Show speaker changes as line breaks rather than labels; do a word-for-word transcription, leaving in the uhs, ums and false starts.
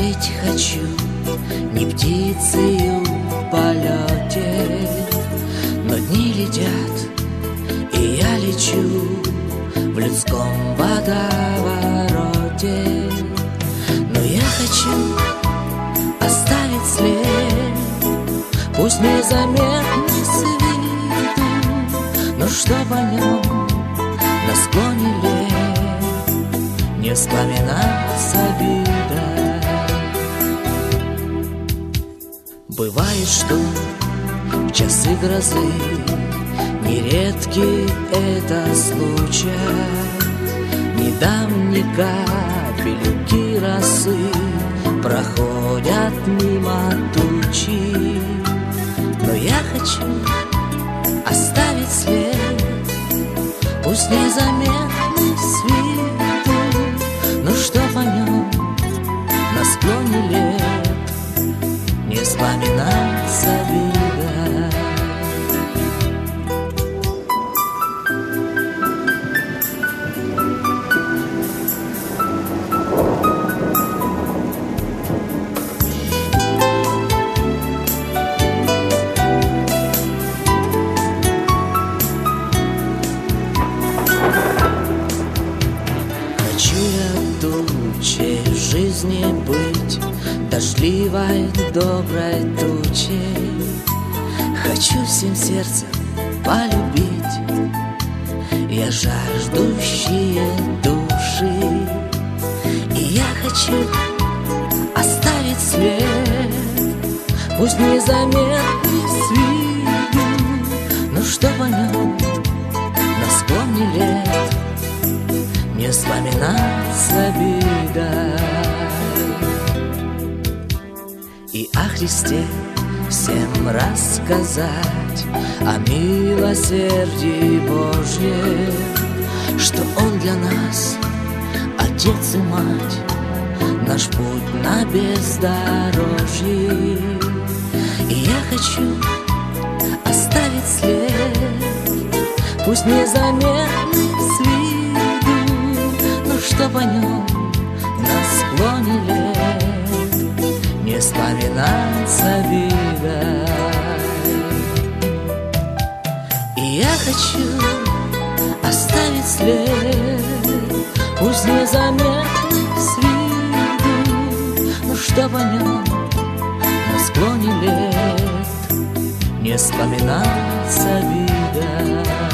Жить хочу не птицею в полете, но дни летят, и я лечу в людском водовороте. Но я хочу оставить след, пусть незаметный с виду, но чтоб о нем на склоне лет не вспоминаться обида. Бывает, что в часы грозы нередки это случай, ни дам, ни капельки росы проходят мимо тучи. Но я хочу оставить след, пусть незаметный с виду, но чтоб о нем на склоне лет не вспоминаться обида. Хочу я тучей в жизни быть, дождливой, доброй тучей. Хочу всем сердцем полюбить я жаждущие души. И я хочу оставить след, пусть незаметный с виду, но чтоб о нем на склоне лет не вспоминаться обида. И о Христе всем рассказать, о милосердии Божьем, что Он для нас Отец и Мать, наш путь на бездорожье. И я хочу оставить след, пусть незаметный с виду, но чтоб о нем на склоне лет не вспоминаться обида. И я хочу оставить след, пусть незаметный с виду, но чтоб о нем на склоне лет не вспоминаться обида.